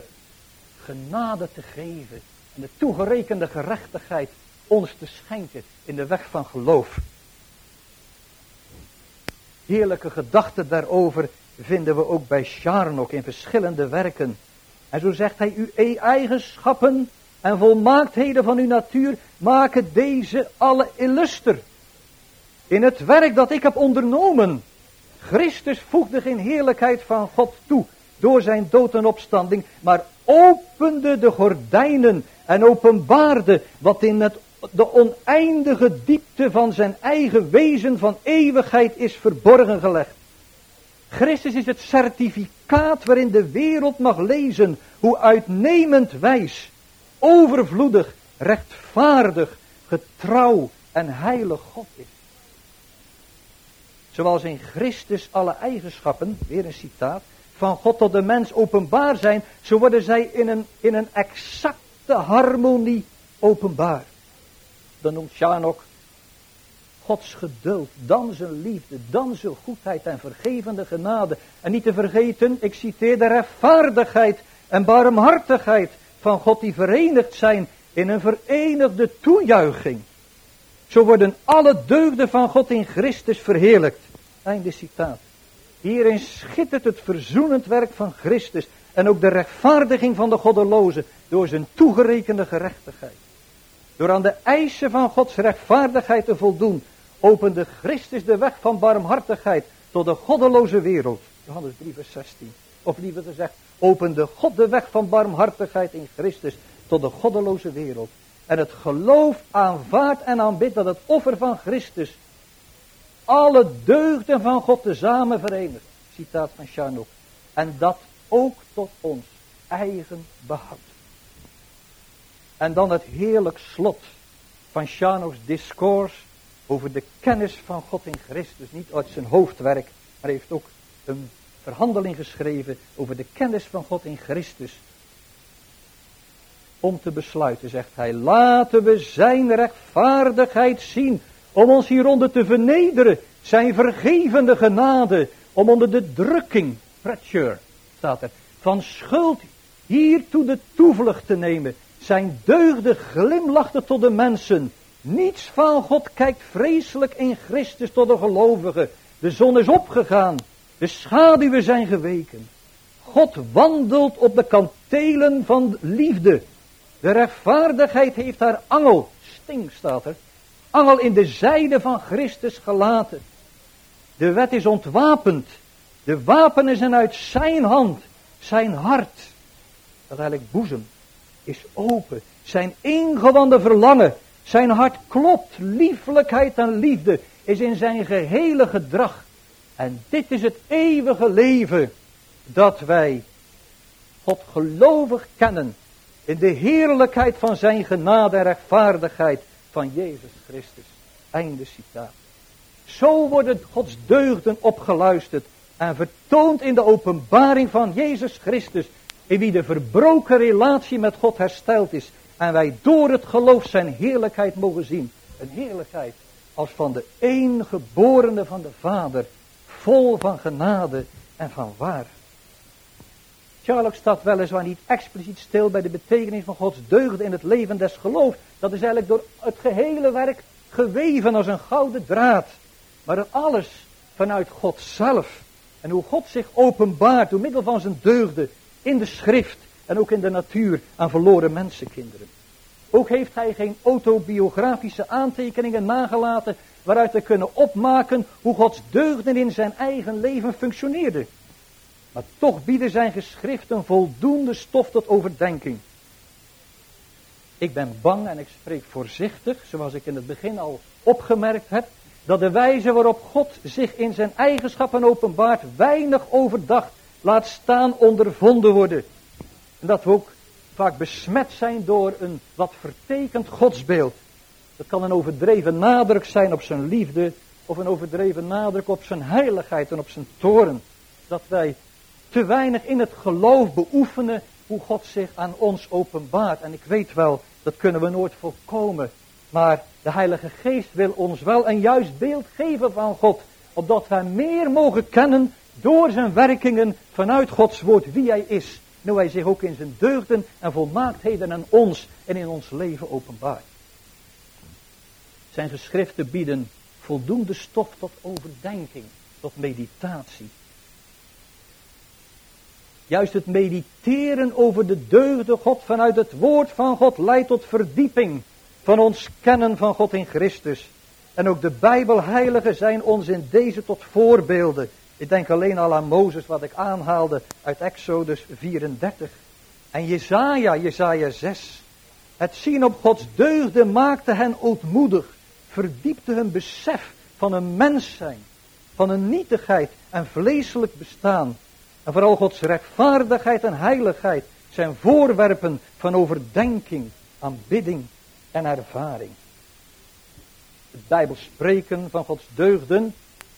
genade te geven. En de toegerekende gerechtigheid ons te schenken in de weg van geloof. Heerlijke gedachten daarover vinden we ook bij Charnock in verschillende werken. En zo zegt hij, uw eigenschappen en volmaaktheden van uw natuur maken deze alle illuster. In het werk dat ik heb ondernomen. Christus voegde geen heerlijkheid van God toe door zijn dood en opstanding, maar opende de gordijnen en openbaarde wat in de oneindige diepte van zijn eigen wezen van eeuwigheid is verborgen gelegd. Christus is het certificaat waarin de wereld mag lezen hoe uitnemend wijs, overvloedig, rechtvaardig, getrouw en heilig God is. Zoals in Christus alle eigenschappen, weer een citaat, van God tot de mens openbaar zijn, zo worden zij in een exacte harmonie openbaar. Dan noemt Charnock Gods geduld, dan zijn liefde, dan zijn goedheid en vergevende genade. En niet te vergeten, ik citeer, de rechtvaardigheid en barmhartigheid van God die verenigd zijn in een verenigde toejuiching. Zo worden alle deugden van God in Christus verheerlijkt. Einde citaat. Hierin schittert het verzoenend werk van Christus en ook de rechtvaardiging van de goddeloze door zijn toegerekende gerechtigheid. Door aan de eisen van Gods rechtvaardigheid te voldoen, opende Christus de weg van barmhartigheid tot de goddeloze wereld. Johannes 3 vers 16. Of liever gezegd, opende God de weg van barmhartigheid in Christus tot de goddeloze wereld. En het geloof aanvaardt en aanbidt dat het offer van Christus alle deugden van God tezamen verenigt. Citaat van Charnock. En dat ook tot ons eigen behoud. En dan het heerlijk slot van Charnock's discours over de kennis van God in Christus. Niet uit zijn hoofdwerk, maar heeft ook een verhandeling geschreven over de kennis van God in Christus. Om te besluiten, zegt hij, laten we zijn rechtvaardigheid zien, om ons hieronder te vernederen, zijn vergevende genade, om onder de drukking, pressure, staat er, van schuld hiertoe de toevlucht te nemen. Zijn deugden glimlachten tot de mensen. Niets van God kijkt vreselijk in Christus tot de gelovigen. De zon is opgegaan, de schaduwen zijn geweken. God wandelt op de kantelen van liefde. De rechtvaardigheid heeft haar angel, sting staat er, angel in de zijde van Christus gelaten. De wet is ontwapend De wapenen zijn uit zijn hand. Zijn hart, dat eigenlijk boezem, is open. Zijn ingewanden verlangen. Zijn hart klopt. Liefelijkheid en liefde is in zijn gehele gedrag. En dit is het eeuwige leven dat wij God gelovig kennen. In de heerlijkheid van zijn genade en rechtvaardigheid van Jezus Christus. Einde citaat. Zo worden Gods deugden opgeluisterd en vertoond in de openbaring van Jezus Christus, in wie de verbroken relatie met God hersteld is en wij door het geloof zijn heerlijkheid mogen zien. Een heerlijkheid als van de eengeborene van de Vader, vol van genade en van waarheid. Charles staat weliswaar niet expliciet stil bij de betekenis van Gods deugden in het leven des geloofs. Dat is eigenlijk door het gehele werk geweven als een gouden draad. Maar dat alles vanuit God zelf. En hoe God zich openbaart door middel van zijn deugden in de schrift en ook in de natuur aan verloren mensenkinderen. Ook heeft hij geen autobiografische aantekeningen nagelaten waaruit we kunnen opmaken hoe Gods deugden in zijn eigen leven functioneerden. Maar toch bieden zijn geschriften voldoende stof tot overdenking. Ik ben bang en ik spreek voorzichtig, zoals ik in het begin al opgemerkt heb, dat de wijze waarop God zich in zijn eigenschappen openbaart weinig overdacht, laat staan ondervonden worden. En dat we ook vaak besmet zijn door een wat vertekend godsbeeld. Dat kan een overdreven nadruk zijn op zijn liefde, of een overdreven nadruk op zijn heiligheid en op zijn toorn. Dat wij te weinig in het geloof beoefenen hoe God zich aan ons openbaart. En ik weet wel, dat kunnen we nooit voorkomen. Maar de Heilige Geest wil ons wel een juist beeld geven van God. Opdat wij meer mogen kennen door zijn werkingen vanuit Gods woord wie hij is. Nu hij zich ook in zijn deugden en volmaaktheden aan ons en in ons leven openbaart. Zijn geschriften bieden voldoende stof tot overdenking, tot meditatie. Juist het mediteren over de deugden God vanuit het woord van God leidt tot verdieping van ons kennen van God in Christus. En ook de Bijbelheiligen zijn ons in deze tot voorbeelden. Ik denk alleen al aan Mozes wat ik aanhaalde uit Exodus 34. En Jesaja 6. Het zien op Gods deugden maakte hen ootmoedig. Verdiepte hun besef van een mens zijn. Van een nietigheid en vleeselijk bestaan. En vooral Gods rechtvaardigheid en heiligheid zijn voorwerpen van overdenking, aanbidding en ervaring. Het Bijbelspreken van Gods deugden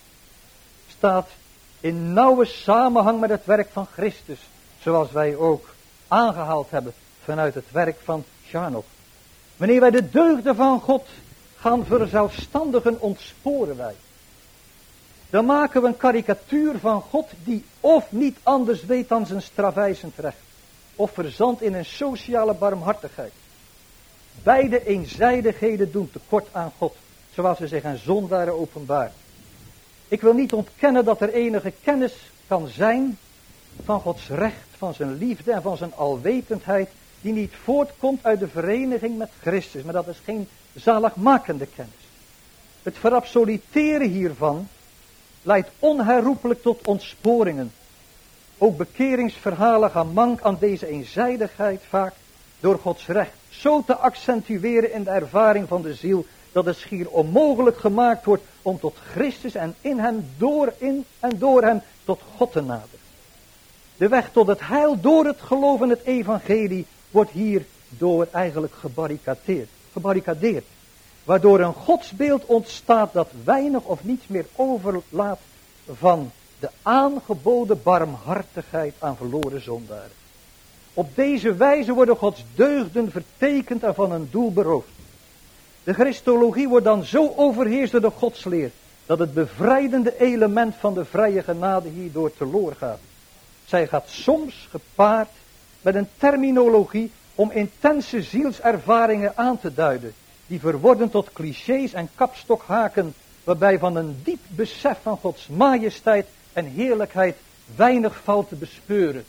staat in nauwe samenhang met het werk van Christus, zoals wij ook aangehaald hebben vanuit het werk van Charnock. Wanneer wij de deugden van God gaan verzelfstandigen, ontsporen wij. Dan maken we een karikatuur van God die of niet anders weet dan zijn strafeisend recht, of verzandt in een sociale barmhartigheid. Beide eenzijdigheden doen tekort aan God, zoals hij zich aan zondaren openbaart. Ik wil niet ontkennen dat er enige kennis kan zijn van Gods recht, van zijn liefde en van zijn alwetendheid, die niet voortkomt uit de vereniging met Christus, maar dat is geen zaligmakende kennis. Het verabsoluteren hiervan leidt onherroepelijk tot ontsporingen. Ook bekeringsverhalen gaan mank aan deze eenzijdigheid vaak door Gods recht zo te accentueren in de ervaring van de ziel, dat het schier onmogelijk gemaakt wordt om tot Christus en in en door hem tot God te naderen. De weg tot het heil door het geloof in het evangelie wordt hierdoor eigenlijk gebarricadeerd. Waardoor een godsbeeld ontstaat dat weinig of niets meer overlaat van de aangeboden barmhartigheid aan verloren zondaren. Op deze wijze worden Gods deugden vertekend en van hun doel beroofd. De Christologie wordt dan zo overheerst door de godsleer, dat het bevrijdende element van de vrije genade hierdoor teloor gaat. Zij gaat soms gepaard met een terminologie om intense zielservaringen aan te duiden, die verworden tot clichés en kapstokhaken, waarbij van een diep besef van Gods majesteit en heerlijkheid weinig valt te bespeuren.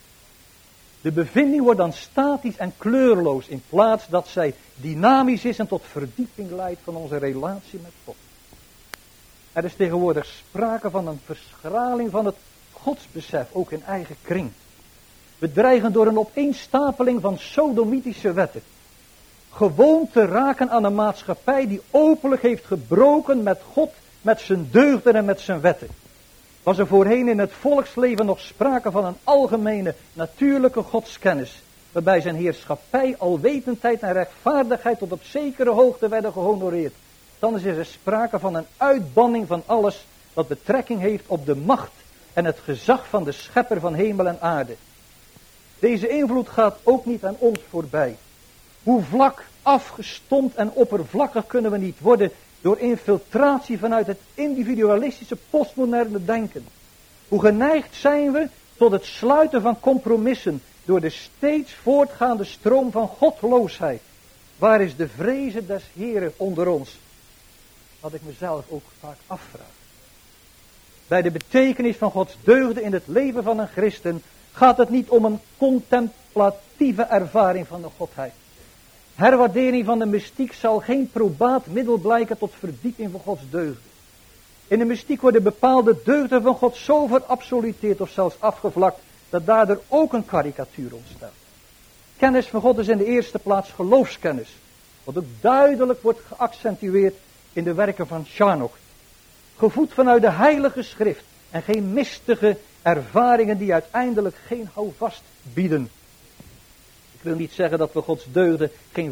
De bevinding wordt dan statisch en kleurloos, in plaats dat zij dynamisch is en tot verdieping leidt van onze relatie met God. Er is tegenwoordig sprake van een verschraling van het godsbesef, ook in eigen kring. We dreigen door een opeenstapeling van sodomitische wetten gewoon te raken aan een maatschappij die openlijk heeft gebroken met God, met zijn deugden en met zijn wetten. Was er voorheen in het volksleven nog sprake van een algemene, natuurlijke godskennis, waarbij zijn heerschappij, alwetendheid en rechtvaardigheid tot op zekere hoogte werden gehonoreerd. Dan is er sprake van een uitbanning van alles wat betrekking heeft op de macht en het gezag van de schepper van hemel en aarde. Deze invloed gaat ook niet aan ons voorbij. Hoe vlak, afgestompt en oppervlakkig kunnen we niet worden door infiltratie vanuit het individualistische postmoderne denken. Hoe geneigd zijn we tot het sluiten van compromissen door de steeds voortgaande stroom van godloosheid. Waar is de vreze des Heren onder ons? Wat ik mezelf ook vaak afvraag. Bij de betekenis van Gods deugden in het leven van een christen gaat het niet om een contemplatieve ervaring van de godheid. Herwaardering van de mystiek zal geen probaat middel blijken tot verdieping van Gods deugden. In de mystiek worden bepaalde deugden van God zo verabsoluteerd of zelfs afgevlakt, dat daardoor ook een karikatuur ontstaat. Kennis van God is in de eerste plaats geloofskennis, wat ook duidelijk wordt geaccentueerd in de werken van Charnock. Gevoed vanuit de heilige schrift en geen mistige ervaringen die uiteindelijk geen houvast bieden. Ik wil niet zeggen dat Gods deugden geen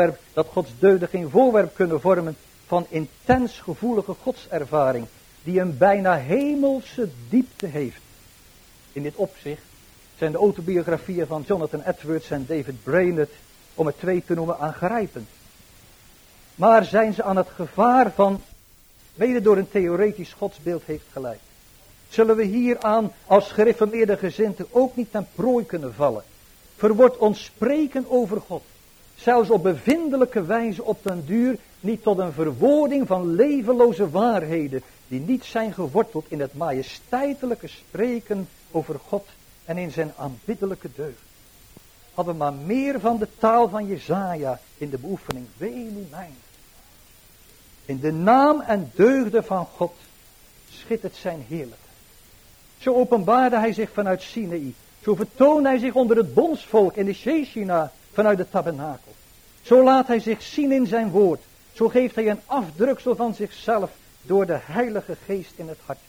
voorwerp kunnen vormen van intens gevoelige godservaring, die een bijna hemelse diepte heeft. In dit opzicht zijn de autobiografieën van Jonathan Edwards en David Brainerd, om het twee te noemen, aangrijpend. Maar zijn ze aan het gevaar van, mede door een theoretisch godsbeeld heeft geleid. Zullen we hieraan als gereformeerde gezinten ook niet ten prooi kunnen vallen? Verwordt ons spreken over God, zelfs op bevindelijke wijze op den duur, niet tot een verwoording van levenloze waarheden, die niet zijn geworteld in het majesteitelijke spreken over God en in zijn aanbiddelijke deugd. Hadden we maar meer van de taal van Jesaja in de beoefening. Wee mijn. In de naam en deugden van God schittert zijn heerlijkheid. Zo openbaarde hij zich vanuit Sinaï. Zo vertoonde hij zich onder het bondsvolk in de Sheshina vanuit de tabernakel. Zo laat hij zich zien in zijn woord. Zo geeft hij een afdruksel van zichzelf door de Heilige Geest in het hart.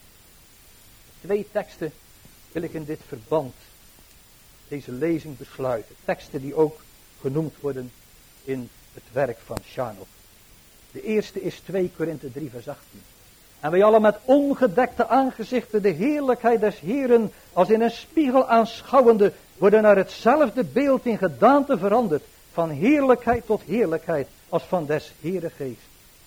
2 teksten wil ik in dit verband deze lezing besluiten. Teksten die ook genoemd worden in het werk van Charnock. De eerste is 2 Korinthe 3 vers 18. En wij allen met ongedekte aangezichten de heerlijkheid des Heren als in een spiegel aanschouwende worden naar hetzelfde beeld in gedaante veranderd. Van heerlijkheid tot heerlijkheid als van des Heren geest.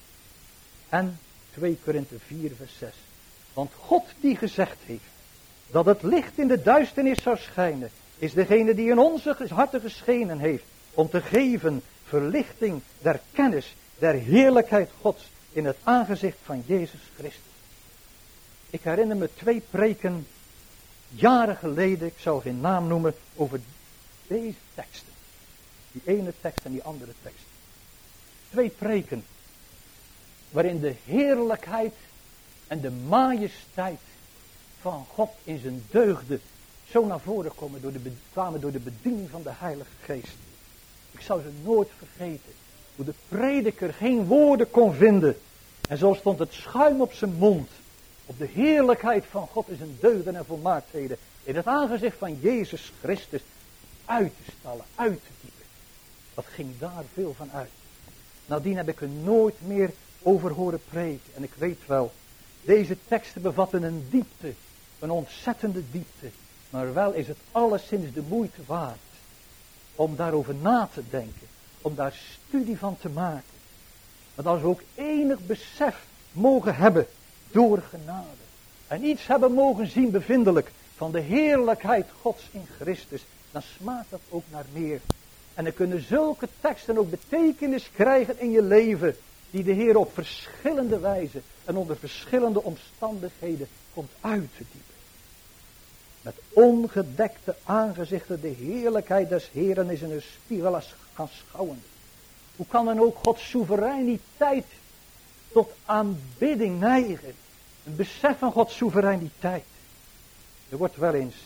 En 2 Korinthe 4 vers 6. Want God die gezegd heeft dat het licht in de duisternis zou schijnen, is degene die in onze harten geschenen heeft om te geven verlichting der kennis der heerlijkheid Gods in het aangezicht van Jezus Christus. Ik herinner me 2 preken jaren geleden, ik zal geen naam noemen, over deze teksten. Die ene tekst en die andere tekst. 2 preken waarin de heerlijkheid en de majesteit van God in zijn deugden zo naar voren kwamen door de bediening van de Heilige Geest. Ik zal ze nooit vergeten. Hoe de prediker geen woorden kon vinden. En zo stond het schuim op zijn mond. Op de heerlijkheid van God in zijn deugden en volmaaktheden. In het aangezicht van Jezus Christus uit te stallen, uit te diepen. Wat ging daar veel van uit. Nadien heb ik er nooit meer over horen preken. En ik weet wel, deze teksten bevatten een diepte. Een ontzettende diepte. Maar wel is het alleszins de moeite waard. Om daarover na te denken. Om daar studie van te maken. Want als we ook enig besef mogen hebben door genade. En iets hebben mogen zien bevindelijk van de heerlijkheid Gods in Christus. Dan smaakt dat ook naar meer. En dan kunnen zulke teksten ook betekenis krijgen in je leven. Die de Heer op verschillende wijzen en onder verschillende omstandigheden komt uit te diepen. Met ongedekte aangezichten de heerlijkheid des Heeren is in een spiegel gaan schouwen. Hoe kan men ook Gods soevereiniteit tot aanbidding neigen? Een besef van Gods soevereiniteit. Er wordt wel eens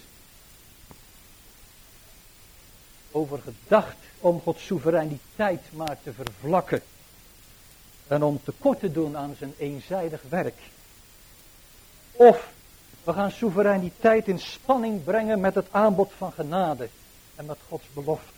over gedacht om Gods soevereiniteit maar te vervlakken. En om tekort te doen aan zijn eenzijdig werk. Of we gaan soevereiniteit in spanning brengen met het aanbod van genade. En met Gods belofte.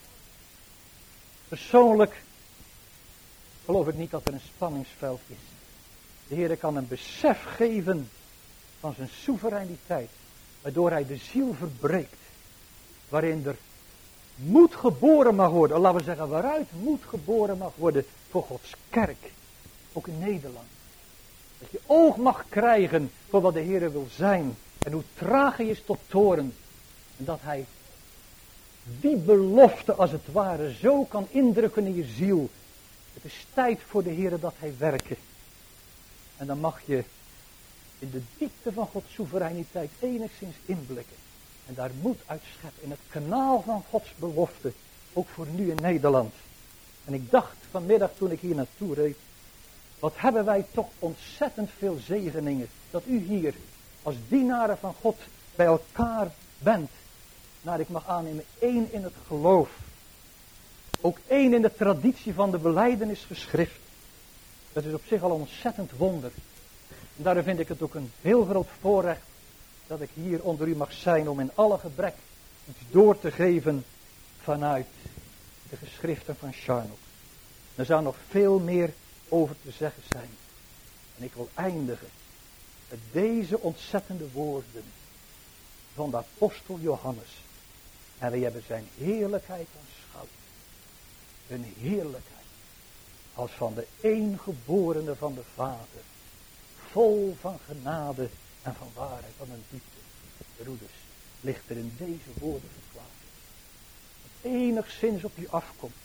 Persoonlijk geloof ik niet dat er een spanningsveld is. De Heer kan een besef geven van zijn soevereiniteit. Waardoor hij de ziel verbreekt. Waarin er moed geboren mag worden. Laten we zeggen waaruit moed geboren mag worden voor Gods kerk. Ook in Nederland. Dat je oog mag krijgen voor wat de Heer wil zijn. En hoe traag hij is tot toorn. En dat hij die belofte als het ware zo kan indrukken in je ziel. Het is tijd voor de Heer dat hij werkt. En dan mag je in de diepte van Gods soevereiniteit enigszins inblikken. En daar moed uit scheppen in het kanaal van Gods belofte. Ook voor nu in Nederland. En ik dacht vanmiddag toen ik hier naartoe reed. Wat hebben wij toch ontzettend veel zegeningen. Dat u hier als dienaren van God bij elkaar bent. Naar ik mag aannemen, één in het geloof. Ook één in de traditie van de belijdenisgeschrift. Dat is op zich al een ontzettend wonder. En daarom vind ik het ook een heel groot voorrecht dat ik hier onder u mag zijn om in alle gebrek iets door te geven vanuit de geschriften van Charnock. Er zou nog veel meer over te zeggen zijn. En ik wil eindigen met deze ontzettende woorden van de apostel Johannes. En wij hebben zijn heerlijkheid aanschouwd. Een heerlijkheid als van de eengeborene van de Vader. Vol van genade en van waarheid, van een diepte. Broeders, ligt er in deze woorden verklaard. Dat enigszins op je afkomt.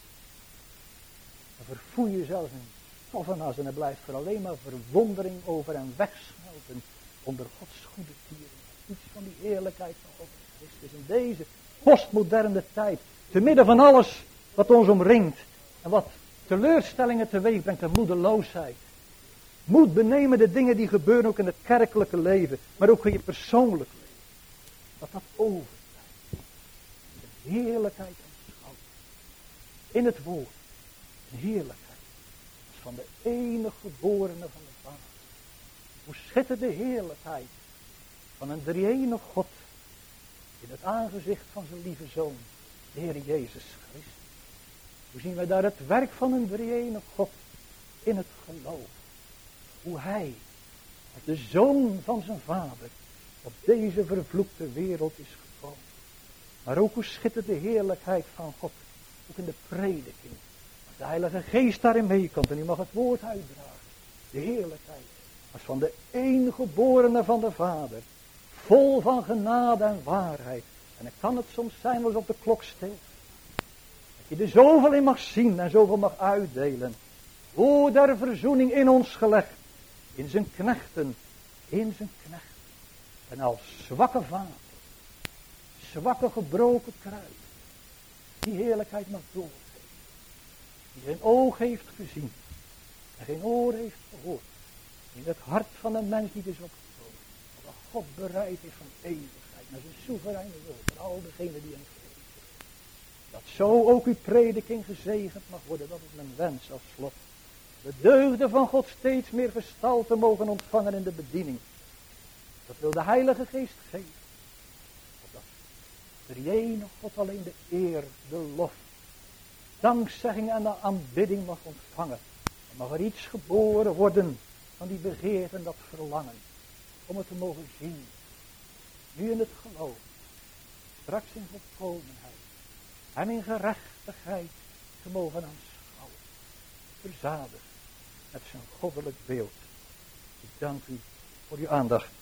Dan vervoer je zelfs een tovenaars en er blijft er alleen maar verwondering over en wegsmelten onder Gods goede tieren. Iets van die heerlijkheid van God Christus in deze postmoderne tijd. Te midden van alles wat ons omringt. En wat teleurstellingen teweeg brengt en moedeloosheid. Moed benemen de dingen die gebeuren ook in het kerkelijke leven. Maar ook in je persoonlijk leven. Dat dat overblijft. Een heerlijkheid aanschouwt. In het woord. Een heerlijkheid. Als van de enige geborene van de Vader. Hoe schittert de heerlijkheid van een drie-enige God. In het aangezicht van zijn lieve Zoon. De Heer Jezus Christus. Hoe zien wij daar het werk van een drie-enige God in het geloof. Hoe hij, de Zoon van zijn Vader, op deze vervloekte wereld is gekomen. Maar ook hoe schittert de heerlijkheid van God, ook in de prediking. Als de Heilige Geest daarin meekomt en u mag het woord uitdragen. De heerlijkheid als van de eengeborene van de Vader, vol van genade en waarheid. En dan kan het soms zijn als op de klok stil. Dat je er zoveel in mag zien en zoveel mag uitdelen. Hoe der verzoening in ons gelegd. In zijn knechten. En als zwakke vader. Zwakke gebroken kruid. Die heerlijkheid mag doorgeven. Die geen oog heeft gezien. En geen oor heeft gehoord. In het hart van een mens die is opgekomen. Wat God bereid is van eeuwigheid. Naar zijn soevereine wil. Voor al degenen die hem geven. Dat zo ook uw prediking gezegend mag worden. Dat is mijn wens als slot. De deugden van God steeds meer gestalte mogen ontvangen in de bediening. Dat wil de Heilige Geest geven. Dat de ene God alleen de eer, de lof, dankzegging en de aanbidding mag ontvangen. En mag er iets geboren worden van die begeerte en dat verlangen. Om het te mogen zien. Nu in het geloof. Straks in volkomenheid. En in gerechtigheid te mogen aanschouwen. Verzadigd met zijn goddelijk beeld. Ik dank u voor uw aandacht.